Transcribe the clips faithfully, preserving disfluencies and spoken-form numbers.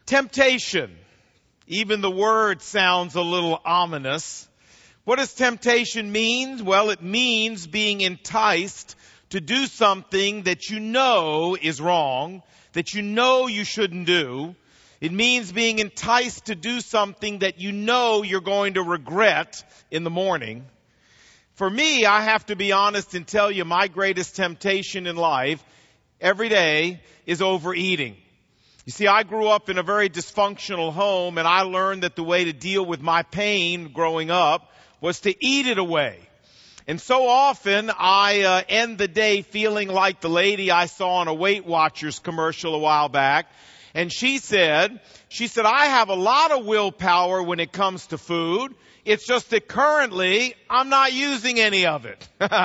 Temptation. Even the word sounds a little ominous. What does temptation mean? Well, it means being enticed to do something that you know is wrong, that you know you shouldn't do. It means being enticed to do something that you know you're going to regret in the morning. For me, I have to be honest and tell you my greatest temptation in life every day is overeating. You see, I grew up in a very dysfunctional home, and I learned that the way to deal with my pain growing up was to eat it away. And so often I uh, end the day feeling like the lady I saw on a Weight Watchers commercial a while back. And she said, she said, I have a lot of willpower when it comes to food. It's just that currently I'm not using any of it.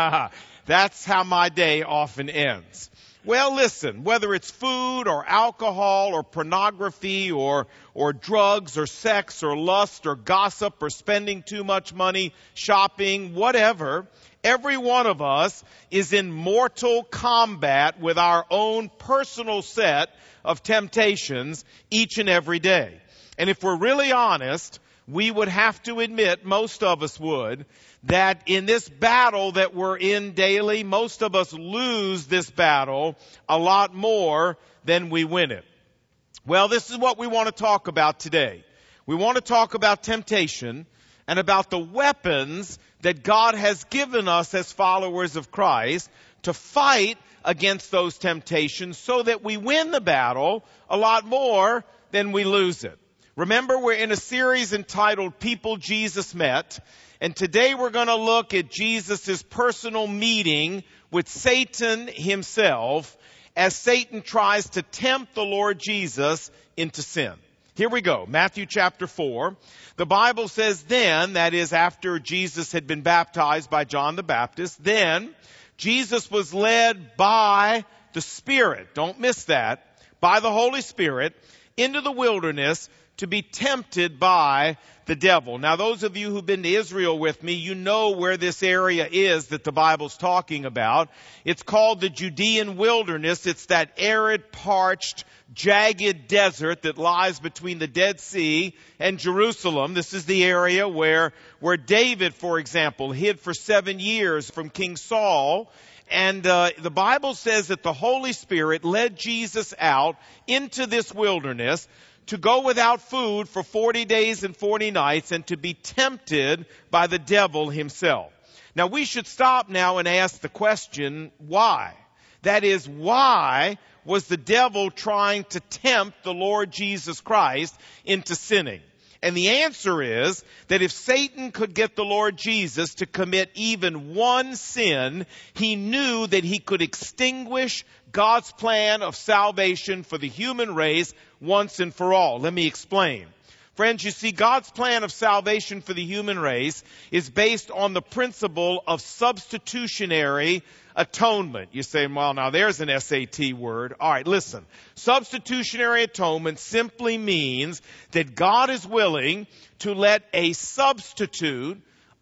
That's how my day often ends. Well, listen, whether it's food or alcohol or pornography or or drugs or sex or lust or gossip or spending too much money shopping, whatever, every one of us is in mortal combat with our own personal set of temptations each and every day. And if we're really honest, we would have to admit, most of us would, that in this battle that we're in daily, most of us lose this battle a lot more than we win it. Well, this is what we want to talk about today. We want to talk about temptation and about the weapons that God has given us as followers of Christ to fight against those temptations so that we win the battle a lot more than we lose it. Remember, we're in a series entitled People Jesus Met. And today we're going to look at Jesus' personal meeting with Satan himself as Satan tries to tempt the Lord Jesus into sin. Here we go. Matthew chapter four. The Bible says then, that is after Jesus had been baptized by John the Baptist, then Jesus was led by the Spirit, don't miss that, by the Holy Spirit into the wilderness to be tempted by the devil. Now, those of you who've been to Israel with me, you know where this area is that the Bible's talking about. It's called the Judean wilderness. It's that arid, parched, jagged desert that lies between the Dead Sea and Jerusalem. This is the area where, where David, for example, hid for seven years from King Saul. And uh, the Bible says that the Holy Spirit led Jesus out into this wilderness to go without food for forty days and forty nights and to be tempted by the devil himself. Now, we should stop now and ask the question, why? That is, why was the devil trying to tempt the Lord Jesus Christ into sinning? And the answer is that if Satan could get the Lord Jesus to commit even one sin, he knew that he could extinguish God's plan of salvation for the human race once and for all. Let me explain. Friends, you see, God's plan of salvation for the human race is based on the principle of substitutionary atonement. You say, well, now there's an S A T word. All right, listen. Substitutionary atonement simply means that God is willing to let a substitute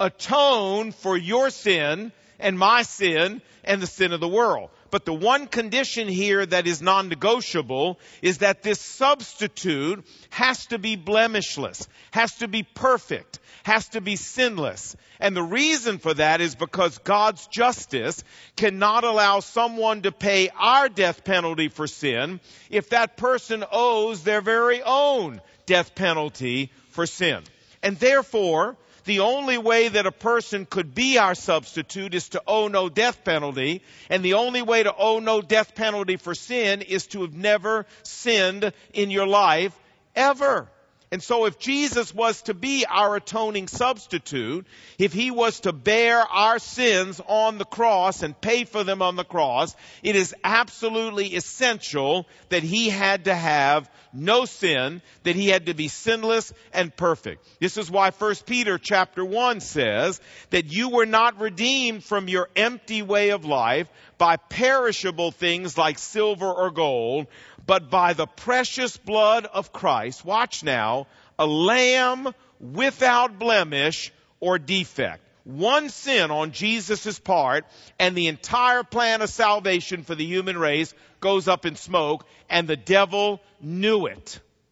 atone for your sin and my sin and the sin of the world. But the one condition here that is non-negotiable is that this substitute has to be blemishless, has to be perfect, has to be sinless. And the reason for that is because God's justice cannot allow someone to pay our death penalty for sin if that person owes their very own death penalty for sin. And therefore, the only way that a person could be our substitute is to owe no death penalty. And the only way to owe no death penalty for sin is to have never sinned in your life ever. And so if Jesus was to be our atoning substitute, if he was to bear our sins on the cross and pay for them on the cross, it is absolutely essential that he had to have no sin, that he had to be sinless and perfect. This is why First Peter chapter one says that you were not redeemed from your empty way of life by perishable things like silver or gold, but by the precious blood of Christ. Watch now, a lamb without blemish or defect. One sin on Jesus' part, and the entire plan of salvation for the human race goes up in smoke, and the devil knew it.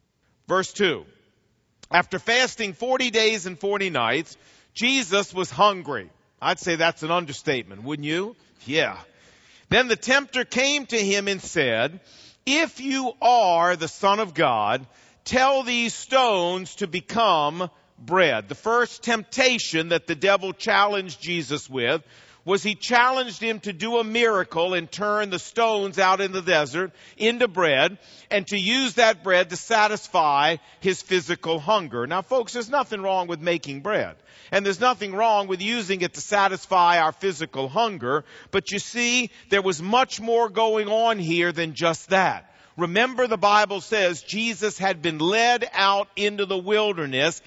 Verse two. After fasting forty days and forty nights, Jesus was hungry. I'd say that's an understatement, wouldn't you? Yeah. Then the tempter came to him and said, if you are the Son of God, tell these stones to become bread. The first temptation that the devil challenged Jesus with was he challenged him to do a miracle and turn the stones out in the desert into bread, and to use that bread to satisfy his physical hunger. Now, folks, there's nothing wrong with making bread, and there's nothing wrong with using it to satisfy our physical hunger, but you see, there was much more going on here than just that. Remember, the Bible says Jesus had been led out into the wilderness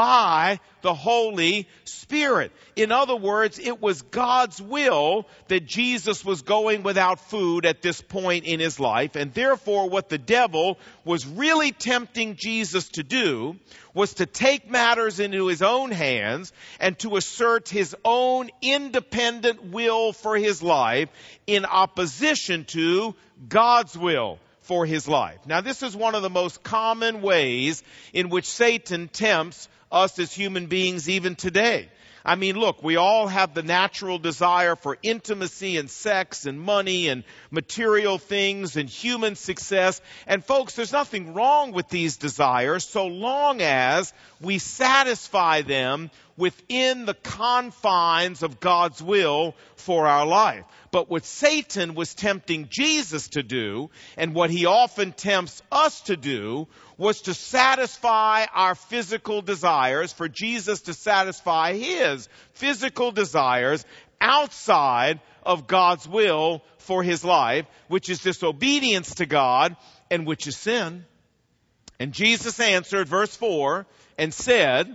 by the Holy Spirit. In other words, it was God's will that Jesus was going without food at this point in his life, and therefore what the devil was really tempting Jesus to do was to take matters into his own hands and to assert his own independent will for his life in opposition to God's will for his life. Now, this is one of the most common ways in which Satan tempts us as human beings even today. I mean, look, we all have the natural desire for intimacy and sex and money and material things and human success. And folks, there's nothing wrong with these desires so long as we satisfy them within the confines of God's will for our life. But what Satan was tempting Jesus to do, and what he often tempts us to do, was to satisfy our physical desires, for Jesus to satisfy his physical desires outside of God's will for his life, which is disobedience to God and which is sin. And Jesus answered, verse four, and said,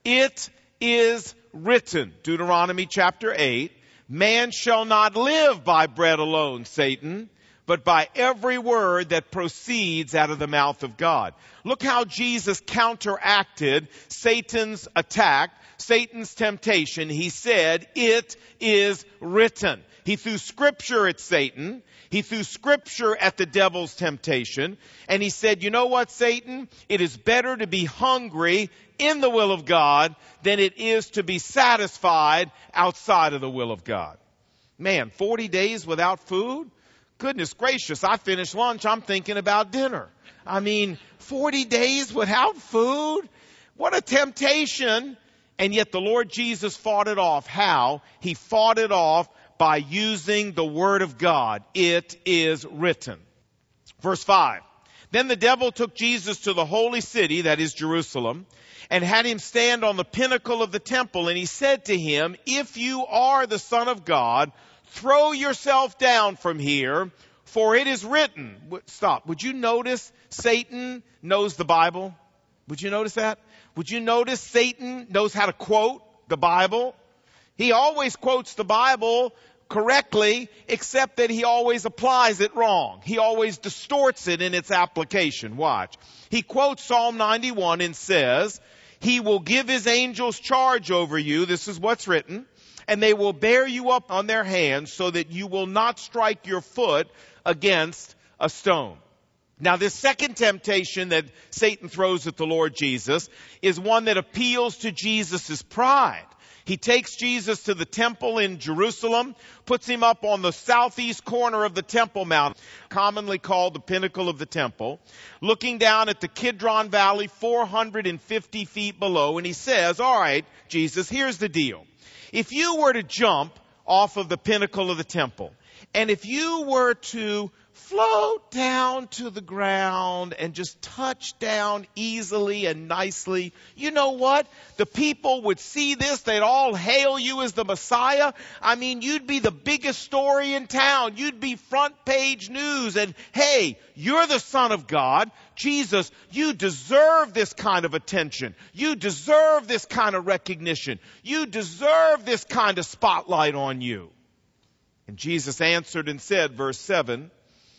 it is written, Deuteronomy chapter eight, man shall not live by bread alone, Satan, but by every word that proceeds out of the mouth of God. Look how Jesus counteracted Satan's attack, Satan's temptation. He said, it is written. He threw scripture at Satan. He threw scripture at the devil's temptation. And he said, you know what, Satan? It is better to be hungry in the will of God than it is to be satisfied outside of the will of God. Man, forty days without food? Goodness gracious, I finished lunch, I'm thinking about dinner. I mean, forty days without food? What a temptation. And yet the Lord Jesus fought it off. How? He fought it off by using the word of God. It is written. Verse five. Then the devil took Jesus to the holy city, that is Jerusalem, and had him stand on the pinnacle of the temple. And he said to him, if you are the Son of God, throw yourself down from here, for it is written. Stop. Would you notice Satan knows the Bible? Would you notice that? Would you notice Satan knows how to quote the Bible? He always quotes the Bible correctly, except that he always applies it wrong. He always distorts it in its application. Watch. He quotes Psalm ninety-one and says, he will give his angels charge over you. This is what's written. And they will bear you up on their hands so that you will not strike your foot against a stone. Now, this second temptation that Satan throws at the Lord Jesus is one that appeals to Jesus' pride. He takes Jesus to the temple in Jerusalem, puts him up on the southeast corner of the Temple Mount, commonly called the pinnacle of the temple, looking down at the Kidron Valley four hundred fifty feet below. And he says, all right, Jesus, here's the deal. If you were to jump off of the pinnacle of the temple, and if you were to float down to the ground and just touch down easily and nicely, you know what? The people would see this. They'd all hail you as the Messiah. I mean, you'd be the biggest story in town. You'd be front page news. And hey, you're the Son of God. Jesus, you deserve this kind of attention. You deserve this kind of recognition. You deserve this kind of spotlight on you. And Jesus answered and said, verse seven,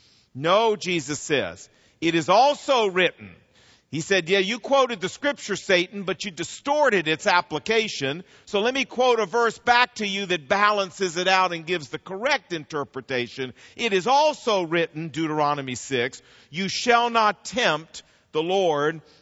no, Jesus says, it is also written. He said, yeah, you quoted the scripture, Satan, but you distorted its application. So let me quote a verse back to you that balances it out and gives the correct interpretation. It is also written, Deuteronomy six, you shall not tempt the Lord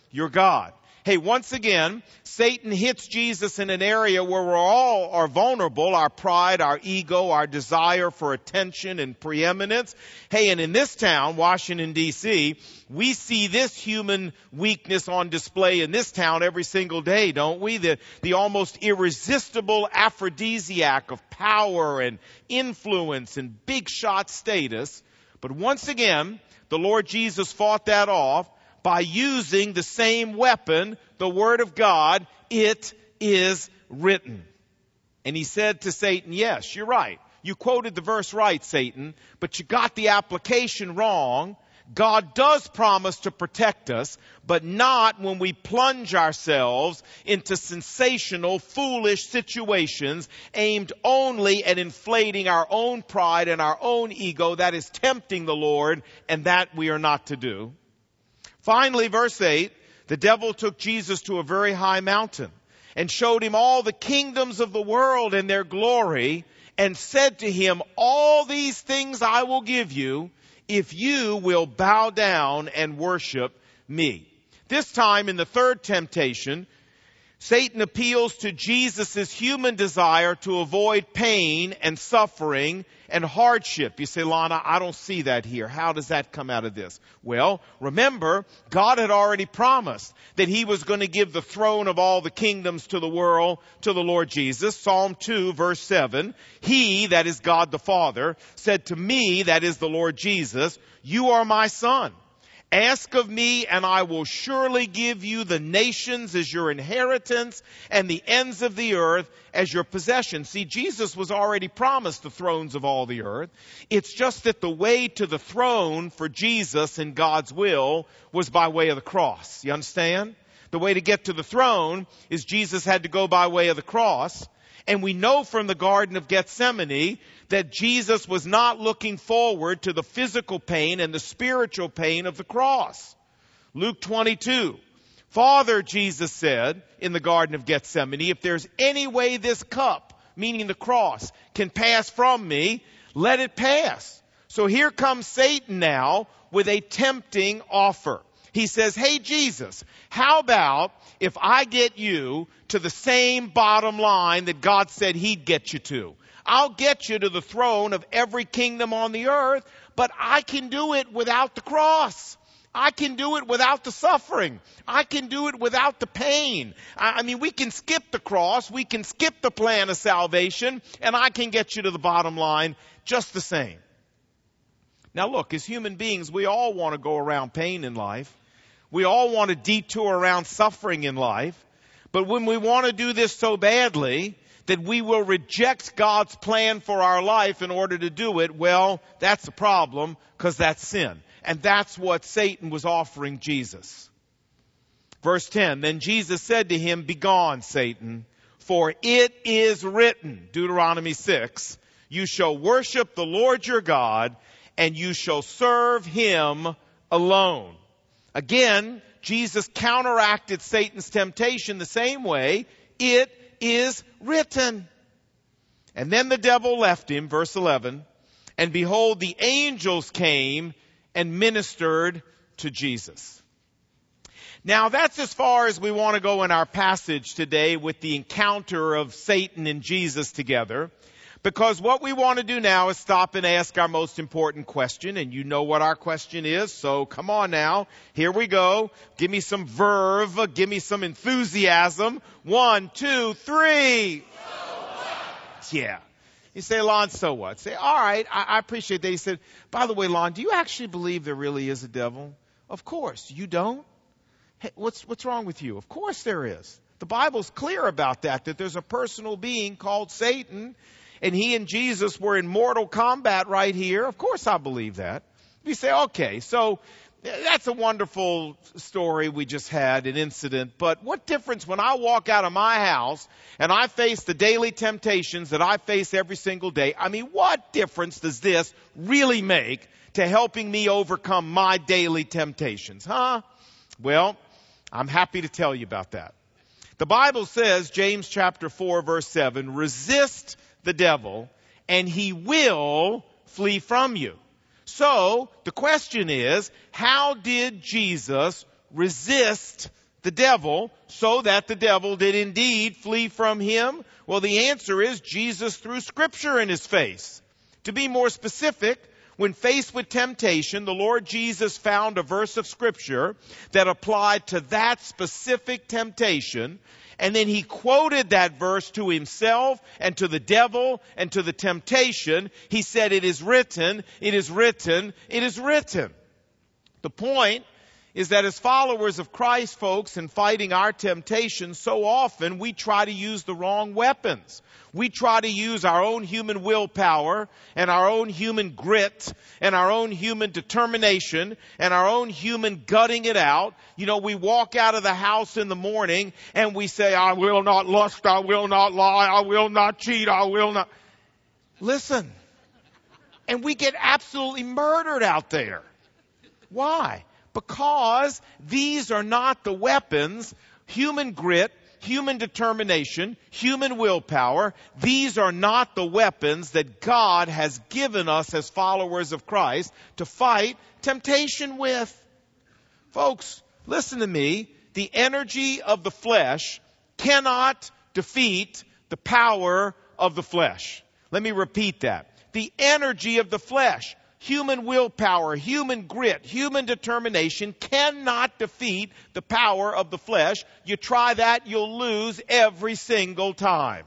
your God. Hey, once again, Satan hits Jesus in an area where we all are vulnerable, our pride, our ego, our desire for attention and preeminence. Hey, and in this town, Washington, D C, we see this human weakness on display in this town every single day, don't we? The, the almost irresistible aphrodisiac of power and influence and big shot status. But once again, the Lord Jesus fought that off by using the same weapon, the Word of God. It is written. And he said to Satan, yes, you're right. You quoted the verse right, Satan, but you got the application wrong. God does promise to protect us, but not when we plunge ourselves into sensational, foolish situations aimed only at inflating our own pride and our own ego. That is tempting the Lord, and that we are not to do. Finally, verse eight, the devil took Jesus to a very high mountain and showed him all the kingdoms of the world and their glory, and said to him, all these things I will give you if you will bow down and worship me. This time in the third temptation, Satan appeals to Jesus' human desire to avoid pain and suffering and hardship. You say, Lana, I don't see that here. How does that come out of this? Well, remember, God had already promised that he was going to give the throne of all the kingdoms to the world to the Lord Jesus. Psalm two, verse seven, he, that is God the Father, said to me, that is the Lord Jesus, you are my son. Ask of me, and I will surely give you the nations as your inheritance and the ends of the earth as your possession. See, Jesus was already promised the thrones of all the earth. It's just that the way to the throne for Jesus in God's will was by way of the cross. You understand? The way to get to the throne is Jesus had to go by way of the cross. And we know from the Garden of Gethsemane that Jesus was not looking forward to the physical pain and the spiritual pain of the cross. Luke twenty-two. Father, Jesus said in the Garden of Gethsemane, if there's any way this cup, meaning the cross, can pass from me, let it pass. So here comes Satan now with a tempting offer. He says, hey, Jesus, how about if I get you to the same bottom line that God said he'd get you to? I'll get you to the throne of every kingdom on the earth, but I can do it without the cross. I can do it without the suffering. I can do it without the pain. I mean, we can skip the cross. We can skip the plan of salvation, and I can get you to the bottom line just the same. Now look, as human beings, we all want to go around pain in life. We all want to detour around suffering in life. But when we want to do this so badly that we will reject God's plan for our life in order to do it, well, that's a problem, because that's sin. And that's what Satan was offering Jesus. Verse ten, then Jesus said to him, begone, Satan, for it is written, Deuteronomy six, you shall worship the Lord your God, and you shall serve him alone. Again, Jesus counteracted Satan's temptation the same way. It is written. And then the devil left him, verse eleven, and behold, the angels came and ministered to Jesus. Now, that's as far as we want to go in our passage today with the encounter of Satan and Jesus together. Because what we want to do now is stop and ask our most important question. And you know what our question is. So come on now. Here we go. Give me some verve. Give me some enthusiasm. One, two, three. So what? Yeah. You say, Lon, so what? Say, all right, I, I appreciate that. He said, by the way, Lon, do you actually believe there really is a devil? Of course. You don't? Hey, what's, what's wrong with you? Of course there is. The Bible's clear about that, that there's a personal being called Satan. And he and Jesus were in mortal combat right here. Of course I believe that. You say, okay, so that's a wonderful story we just had, an incident. But what difference when I walk out of my house and I face the daily temptations that I face every single day? I mean, what difference does this really make to helping me overcome my daily temptations? Huh? Well, I'm happy to tell you about that. The Bible says, James chapter four, verse seven, resist the devil, and he will flee from you. So, the question is, how did Jesus resist the devil so that the devil did indeed flee from him? Well, the answer is Jesus threw Scripture in his face. To be more specific, when faced with temptation, the Lord Jesus found a verse of Scripture that applied to that specific temptation, and then he quoted that verse to himself and to the devil and to the temptation. He said, "It is written, it is written, it is written." The point is that as followers of Christ, folks, in fighting our temptations, so often we try to use the wrong weapons. We try to use our own human willpower and our own human grit and our own human determination and our own human gutting it out. You know, we walk out of the house in the morning and we say, "I will not lust, I will not lie, I will not cheat, I will not." Listen. And we get absolutely murdered out there. Why? Because these are not the weapons, human grit, human determination, human willpower. These are not the weapons that God has given us as followers of Christ to fight temptation with. Folks, listen to me. The energy of the flesh cannot defeat the power of the flesh. Let me repeat that. The energy of the flesh, human willpower, human grit, human determination cannot defeat the power of the flesh. You try that, you'll lose every single time.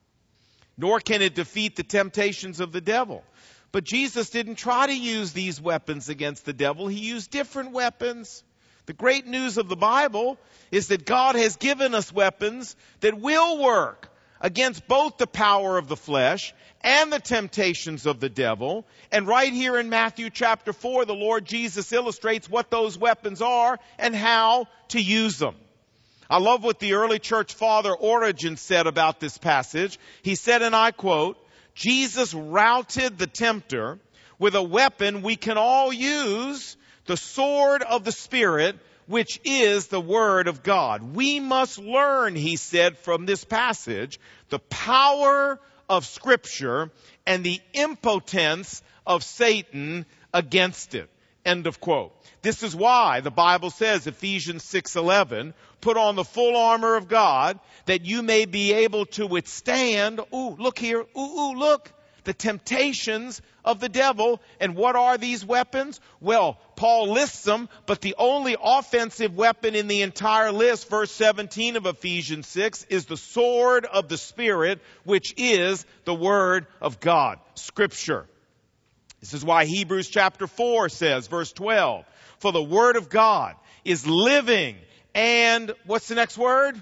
Nor can it defeat the temptations of the devil. But Jesus didn't try to use these weapons against the devil. He used different weapons. The great news of the Bible is that God has given us weapons that will work against both the power of the flesh and the temptations of the devil. And right here in Matthew chapter four, the Lord Jesus illustrates what those weapons are and how to use them. I love what the early church father Origen said about this passage. He said, and I quote, "Jesus routed the tempter with a weapon we can all use, the sword of the Spirit, which is the Word of God." We must learn, he said, from this passage, the power of Scripture and the impotence of Satan against it. End of quote. This is why the Bible says, Ephesians six eleven, "Put on the full armor of God, that you may be able to withstand," ooh, look here, ooh, ooh, look, the temptations of the devil. And what are these weapons? Well, Paul lists them, but the only offensive weapon in the entire list, verse seventeen of Ephesians six, is the sword of the Spirit, which is the Word of God, Scripture. This is why Hebrews chapter four says, verse twelve, "For the Word of God is living and," what's the next word?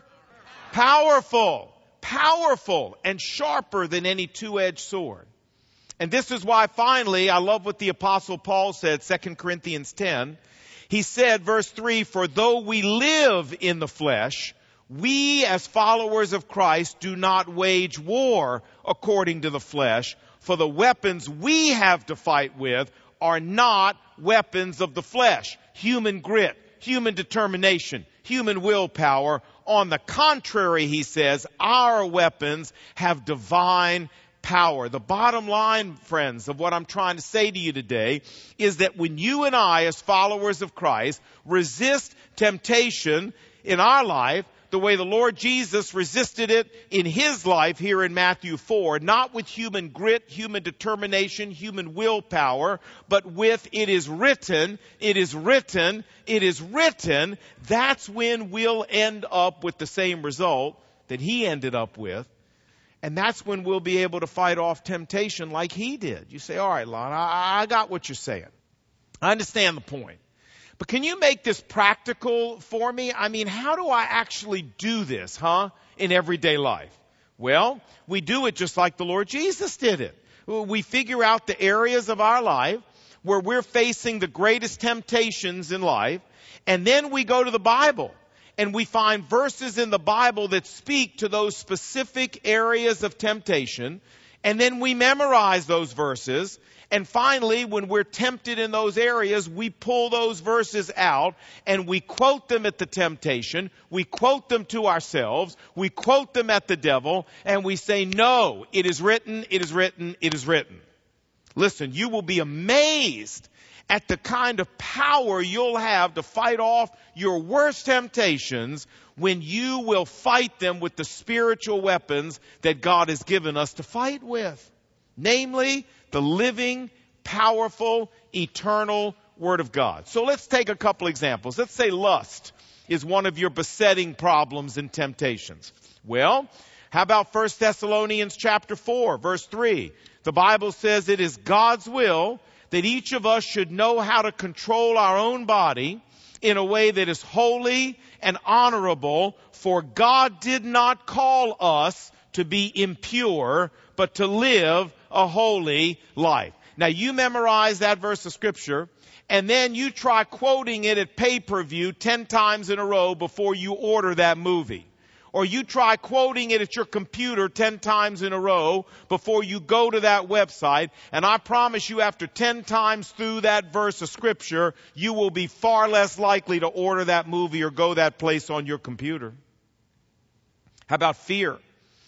Powerful. Powerful and sharper than any two-edged sword. And this is why finally, I love what the Apostle Paul said, Second Corinthians ten. He said, verse three, "For though we live in the flesh, we as followers of Christ do not wage war according to the flesh, for the weapons we have to fight with are not weapons of the flesh." Human grit, human determination, human willpower. On the contrary, he says, our weapons have divine power. The bottom line, friends, of what I'm trying to say to you today is that when you and I, as followers of Christ, resist temptation in our life, the way the Lord Jesus resisted it in his life here in Matthew four, not with human grit, human determination, human willpower, but with "it is written, it is written, it is written," that's when we'll end up with the same result that he ended up with. And that's when we'll be able to fight off temptation like he did. You say, all right, Lon, I, I got what you're saying. I understand the point. But can you make this practical for me? I mean, how do I actually do this, huh, in everyday life? Well, we do it just like the Lord Jesus did it. We figure out the areas of our life where we're facing the greatest temptations in life, and then we go to the Bible. And we find verses in the Bible that speak to those specific areas of temptation. And then we memorize those verses. And finally, when we're tempted in those areas, we pull those verses out and we quote them at the temptation. We quote them to ourselves. We quote them at the devil. And we say, no, it is written, it is written, it is written. Listen, you will be amazed at the kind of power you'll have to fight off your worst temptations when you will fight them with the spiritual weapons that God has given us to fight with. Namely, the living, powerful, eternal Word of God. So let's take a couple examples. Let's say lust is one of your besetting problems and temptations. Well, how about First Thessalonians chapter four, verse three? The Bible says it is God's will that each of us should know how to control our own body in a way that is holy and honorable, for God did not call us to be impure, but to live a holy life. Now you memorize that verse of Scripture, and then you try quoting it at pay-per-view ten times in a row before you order that movie. Or you try quoting it at your computer ten times in a row before you go to that website. And I promise you, after ten times through that verse of Scripture, you will be far less likely to order that movie or go that place on your computer. How about fear?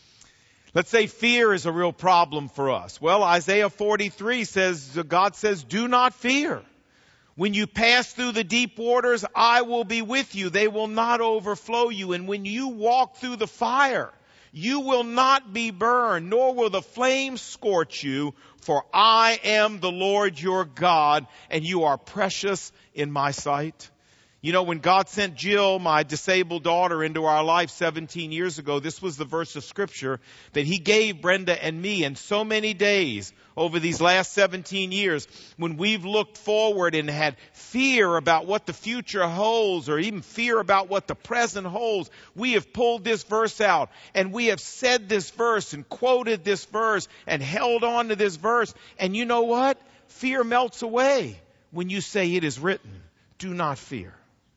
Let's say fear is a real problem for us. Well, Isaiah forty-three says, God says, do not fear. When you pass through the deep waters, I will be with you. They will not overflow you. And when you walk through the fire, you will not be burned, nor will the flames scorch you. For I am the Lord your God, and you are precious in my sight. You know, when God sent Jill, my disabled daughter, into our life seventeen years ago, this was the verse of Scripture that He gave Brenda and me. And so many days over these last seventeen years, when we've looked forward and had fear about what the future holds, or even fear about what the present holds, we have pulled this verse out, and we have said this verse and quoted this verse and held on to this verse. And you know what? Fear melts away when you say it is written, do not fear.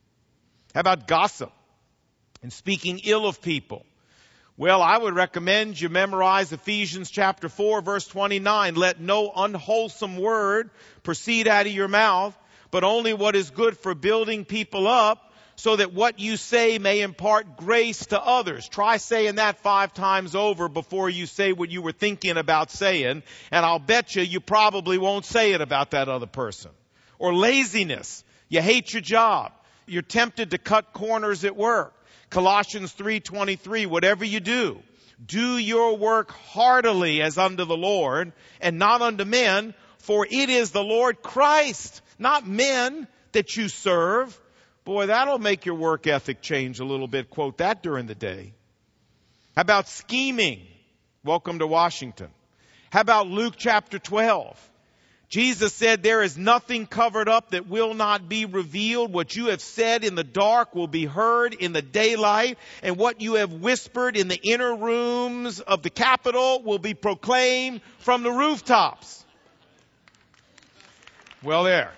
How about gossip and speaking ill of people? Well, I would recommend you memorize Ephesians chapter four, verse twenty-nine. Let no unwholesome word proceed out of your mouth, but only what is good for building people up, so that what you say may impart grace to others. Try saying that five times over before you say what you were thinking about saying, and I'll bet you you probably won't say it about that other person. Or laziness. You hate your job. You're tempted to cut corners at work. Colossians three twenty-three, whatever you do, do your work heartily as unto the Lord and not unto men, for it is the Lord Christ, not men, that you serve. Boy, that'll make your work ethic change a little bit. Quote that during the day. How about scheming? Welcome to Washington. How about Luke chapter twelve? Jesus said, there is nothing covered up that will not be revealed. What you have said in the dark will be heard in the daylight. And what you have whispered in the inner rooms of the Capitol will be proclaimed from the rooftops. Well, there.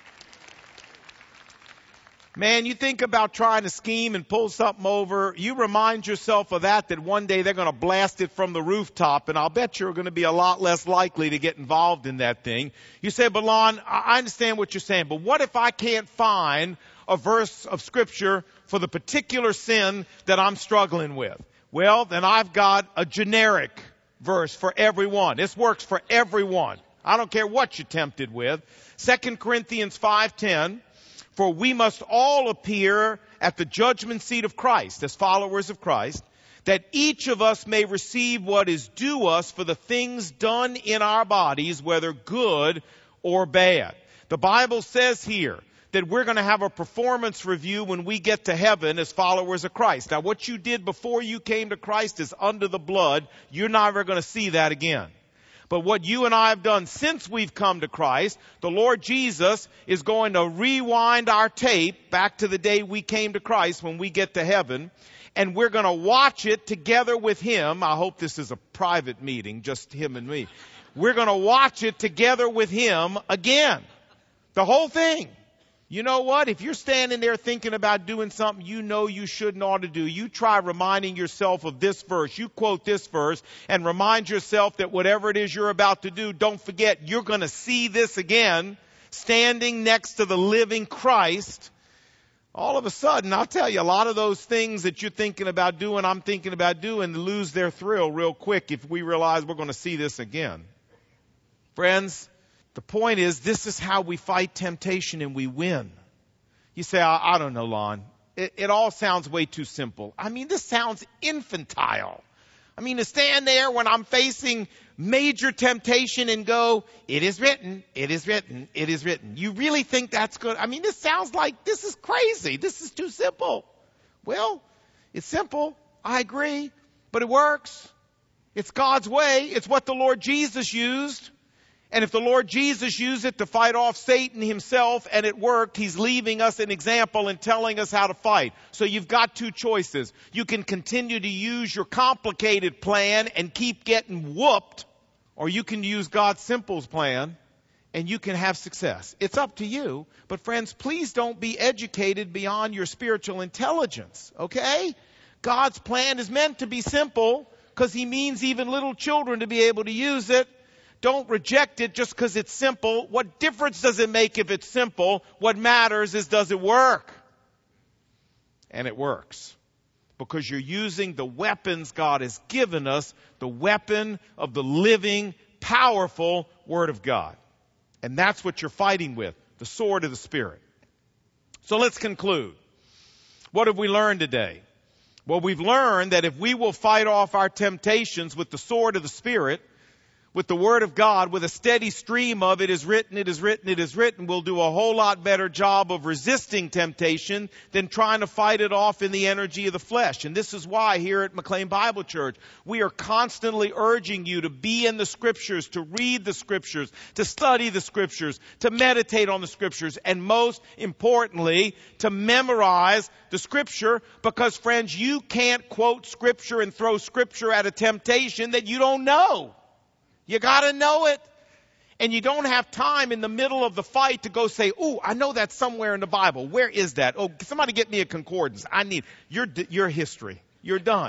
Man, you think about trying to scheme and pull something over. You remind yourself of that, that one day they're going to blast it from the rooftop, and I'll bet you're going to be a lot less likely to get involved in that thing. You say, but Lon, I understand what you're saying, but what if I can't find a verse of Scripture for the particular sin that I'm struggling with? Well, then I've got a generic verse for everyone. This works for everyone. I don't care what you're tempted with. Second Corinthians five ten. For we must all appear at the judgment seat of Christ as followers of Christ, that each of us may receive what is due us for the things done in our bodies, whether good or bad. The Bible says here that we're going to have a performance review when we get to heaven as followers of Christ. Now, what you did before you came to Christ is under the blood. You're never going to see that again. But what you and I have done since we've come to Christ, the Lord Jesus is going to rewind our tape back to the day we came to Christ when we get to heaven. And we're going to watch it together with Him. I hope this is a private meeting, just Him and me. We're going to watch it together with Him again. The whole thing. You know what? If you're standing there thinking about doing something you know you shouldn't ought to do, you try reminding yourself of this verse. You quote this verse and remind yourself that whatever it is you're about to do, don't forget you're going to see this again, standing next to the living Christ. All of a sudden, I'll tell you, a lot of those things that you're thinking about doing, I'm thinking about doing, lose their thrill real quick if we realize we're going to see this again. Friends, The point is, this is how we fight temptation and we win. You say, I, I don't know, Lon. It, it all sounds way too simple. I mean, this sounds infantile. I mean, to stand there when I'm facing major temptation and go, it is written, it is written, it is written. You really think that's good? I mean, this sounds like this is crazy. This is too simple. Well, it's simple. I agree. But it works. It's God's way. It's what the Lord Jesus used. And if the Lord Jesus used it to fight off Satan himself and it worked, he's leaving us an example and telling us how to fight. So you've got two choices. You can continue to use your complicated plan and keep getting whooped, or you can use God's simple plan and you can have success. It's up to you. But friends, please don't be educated beyond your spiritual intelligence, okay? God's plan is meant to be simple because he means even little children to be able to use it. Don't reject it just because it's simple. What difference does it make if it's simple? What matters is, does it work? And it works. Because you're using the weapons God has given us, the weapon of the living, powerful Word of God. And that's what you're fighting with, the sword of the Spirit. So let's conclude. What have we learned today? Well, we've learned that if we will fight off our temptations with the sword of the Spirit, with the Word of God, with a steady stream of it is written, it is written, it is written, we'll do a whole lot better job of resisting temptation than trying to fight it off in the energy of the flesh. And this is why here at McLean Bible Church, we are constantly urging you to be in the Scriptures, to read the Scriptures, to study the Scriptures, to meditate on the Scriptures, and most importantly, to memorize the Scripture, because friends, you can't quote Scripture and throw Scripture at a temptation that you don't know. You got to know it. And you don't have time in the middle of the fight to go say, ooh, I know that's somewhere in the Bible. Where is that? Oh, somebody get me a concordance. I need your, your history. You're done.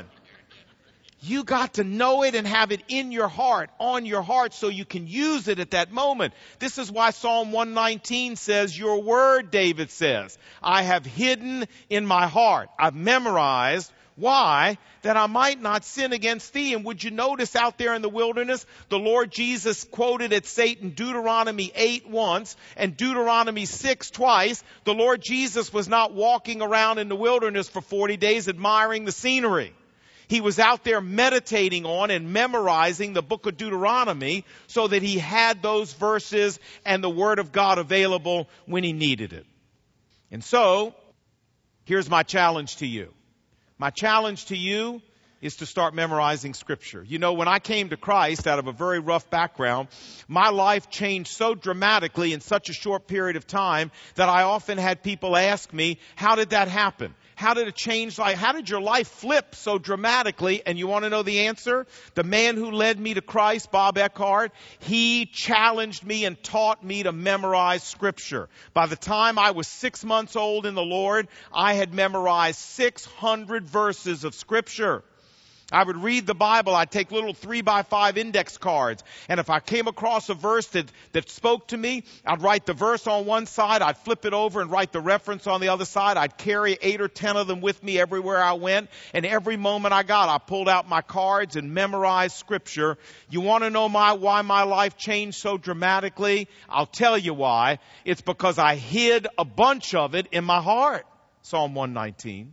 You got to know it and have it in your heart, on your heart, so you can use it at that moment. This is why Psalm one nineteen says, your word, David says, I have hidden in my heart. I've memorized. Why? That I might not sin against thee. And would you notice out there in the wilderness, the Lord Jesus quoted at Satan Deuteronomy eight once and Deuteronomy six twice. The Lord Jesus was not walking around in the wilderness for forty days admiring the scenery. He was out there meditating on and memorizing the book of Deuteronomy so that he had those verses and the Word of God available when he needed it. And so, here's my challenge to you. My challenge to you is to start memorizing Scripture. You know, when I came to Christ out of a very rough background, my life changed so dramatically in such a short period of time that I often had people ask me, how did that happen? How did it change? Like, how did your life flip so dramatically? And you want to know the answer? The man who led me to Christ, Bob Eckhart, he challenged me and taught me to memorize Scripture. By the time I was six months old in the Lord, I had memorized six hundred verses of Scripture. I would read the Bible. I'd take little three by five index cards. And if I came across a verse that, that spoke to me, I'd write the verse on one side. I'd flip it over and write the reference on the other side. I'd carry eight or ten of them with me everywhere I went. And every moment I got, I pulled out my cards and memorized Scripture. You want to know my, why my life changed so dramatically? I'll tell you why. It's because I hid a bunch of it in my heart. Psalm one nineteen.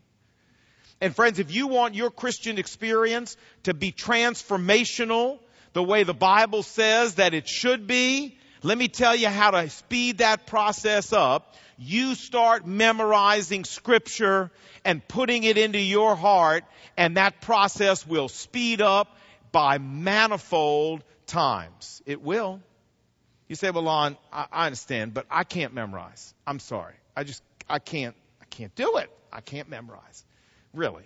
And friends, if you want your Christian experience to be transformational, the way the Bible says that it should be, let me tell you how to speed that process up. You start memorizing Scripture and putting it into your heart, and that process will speed up by manifold times. It will. You say, well, Lon, I, I understand, but I can't memorize. I'm sorry. I just, I can't, I can't do it. I can't memorize. Really?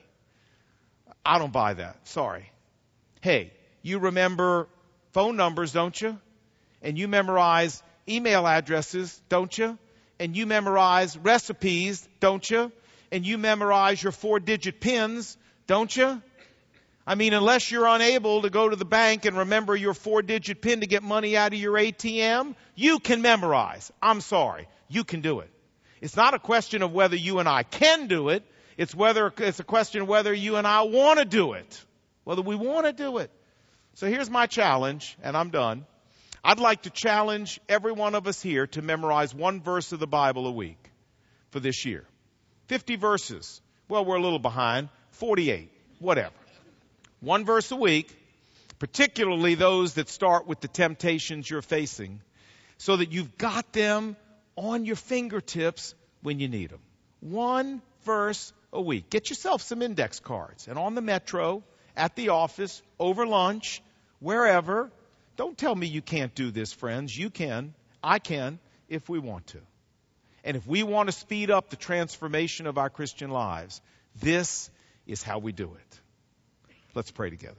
I don't buy that. Sorry. Hey, you remember phone numbers, don't you? And you memorize email addresses, don't you? And you memorize recipes, don't you? And you memorize your four-digit pins, don't you? I mean, unless you're unable to go to the bank and remember your four-digit pin to get money out of your A T M, you can memorize. I'm sorry. You can do it. It's not a question of whether you and I can do it. It's whether it's a question of whether you and I want to do it, whether we want to do it. So here's my challenge, and I'm done. I'd like to challenge every one of us here to memorize one verse of the Bible a week for this year. fifty verses. Well, we're a little behind. forty-eight. Whatever. One verse a week, particularly those that start with the temptations you're facing, so that you've got them on your fingertips when you need them. One verse a week. Get yourself some index cards. And on the metro, at the office, over lunch, wherever. Don't tell me you can't do this, friends. You can. I can, if we want to. And if we want to speed up the transformation of our Christian lives, this is how we do it. Let's pray together.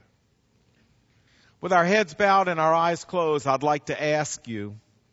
With our heads bowed and our eyes closed, I'd like to ask you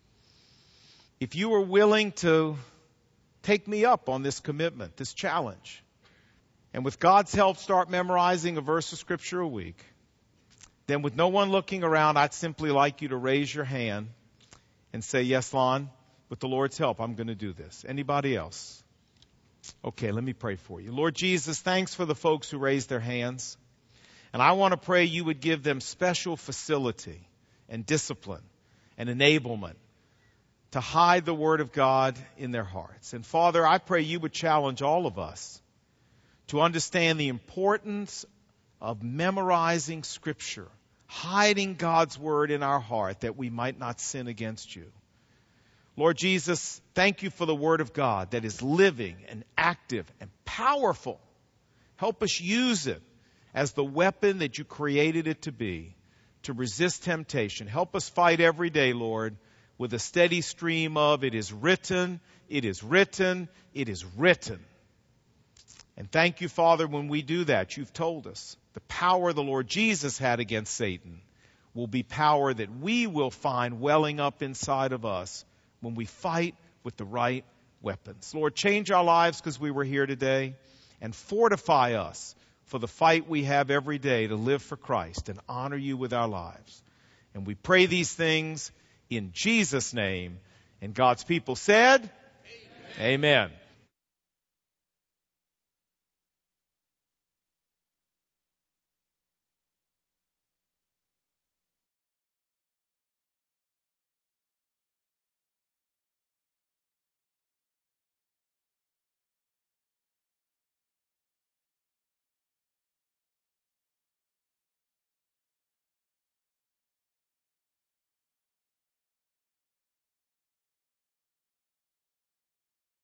if you are willing to take me up on this commitment, this challenge, and with God's help start memorizing a verse of Scripture a week, then with no one looking around, I'd simply like you to raise your hand and say, yes, Lon, with the Lord's help, I'm going to do this. Anybody else? Okay, let me pray for you. Lord Jesus, thanks for the folks who raised their hands. And I want to pray you would give them special facility and discipline and enablement to hide the Word of God in their hearts. And Father, I pray you would challenge all of us to understand the importance of memorizing Scripture, hiding God's Word in our heart that we might not sin against you. Lord Jesus, thank you for the Word of God that is living and active and powerful. Help us use it as the weapon that you created it to be, to resist temptation. Help us fight every day, Lord, with a steady stream of it is written, it is written, it is written. And thank you, Father, when we do that, you've told us the power the Lord Jesus had against Satan will be power that we will find welling up inside of us when we fight with the right weapons. Lord, change our lives because we were here today, and fortify us for the fight we have every day to live for Christ and honor you with our lives. And we pray these things in Jesus' name. And God's people said, Amen. Amen.